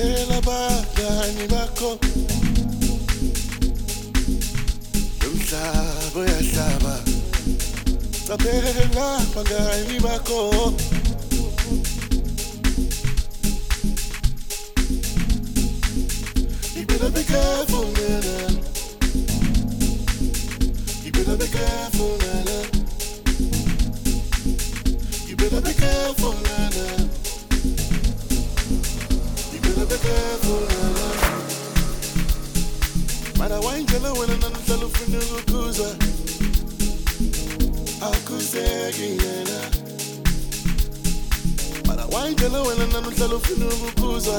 Qaphela abangani bakho, umhlaba uyahlaba. Qaphela abangani bakho, you better be careful, man. You better be careful, man. You better be careful, man. You better be careful, man. Mara wainjela wena nanhlalo ufuna ukukuza, akuzeki yena. Mara wainjela wena nanhlalo ufuna ukukuza,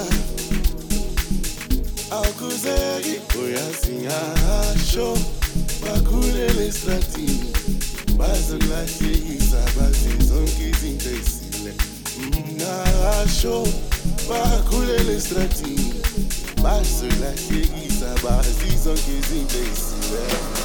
akuzeki. Uyasingasho bakhulele estratini, bazolahlekisa bazi zonke izinto ezile. Ngasho bakhulele estratini, bazolahlekisa bazi zonke izinto ezile.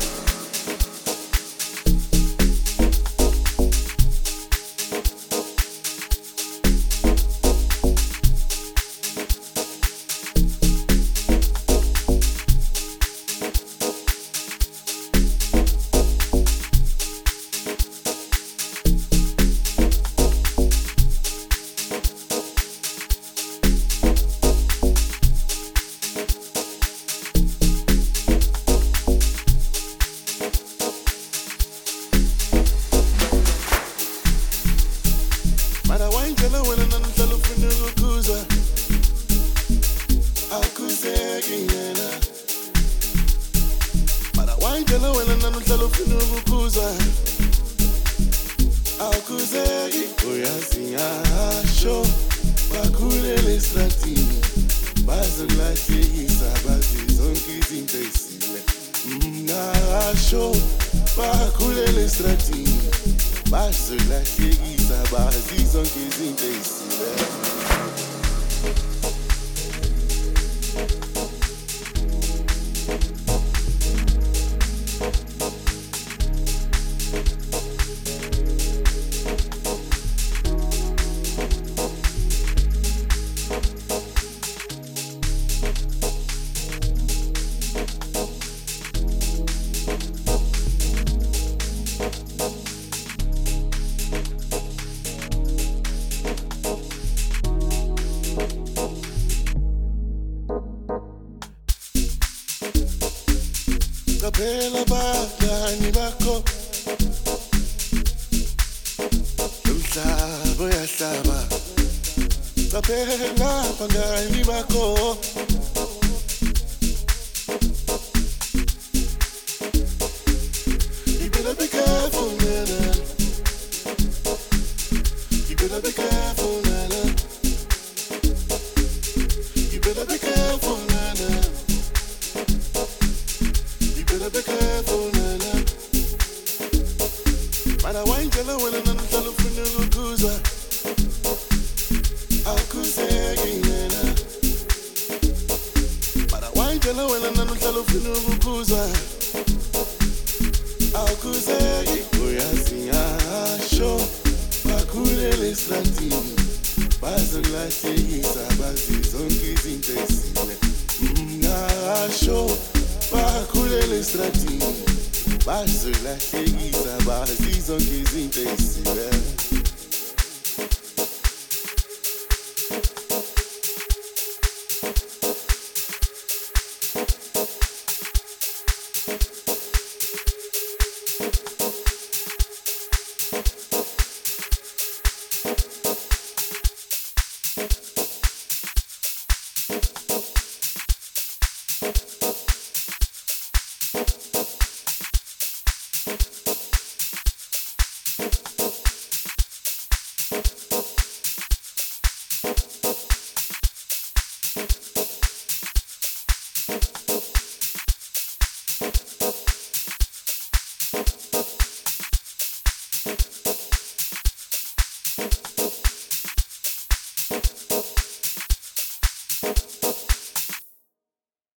Mara wainjela wena nanhlalo ufuna ukukuza, akuzeki yena. Mara wainjela wena nanhlalo ufuna ukukuza, akuzeki. Uyasingasho bakhulele estratini, bazolahlekisa bazi zonke izinto ezile. Ngasho bakhulele estratini, bazolahlekisa bazi zonke izinto ezile. Qaphela abangani bakho, umhlaba uyahlaba. Qaphela abangani bakho, you better be careful, man. You better be careful, man. You better be careful, man. You better be careful, nana. Mara wainjela wena nanhlalo ufuna ukukuza, akuzeki yena. Mara wainjela wena nanhlalo ufuna ukukuza, akuzeki. Uyasingasho bakhulele estratini, bazolahlekisa bazi zonke izinto ezile. Ngasho bakhulele estratini, bazolahlekisa bazi zonke izinto ezile.